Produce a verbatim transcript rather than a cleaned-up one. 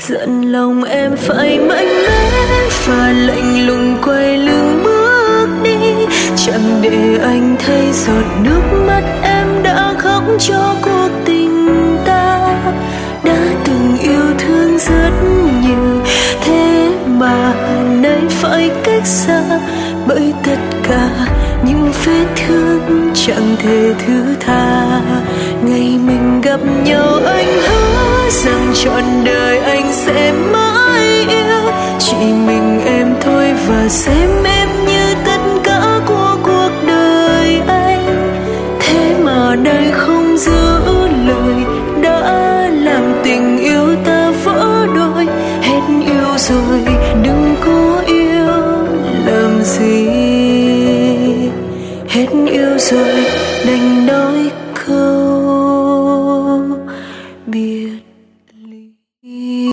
giận lòng em phải mạnh mẽ và lạnh lùng quay lưng bước đi, chẳng để anh thấy giọt nước mắt em đã khóc cho cuộc tình ta. Đã từng yêu thương rất nhiều, thế mà nay phải cách xa, bởi tất cả những vết thương chẳng thể thứ tha. Ngày mình gặp nhau anh hứa rằng trọn đời anh sẽ mãi yêu chỉ mình em thôi, và sẽ mãi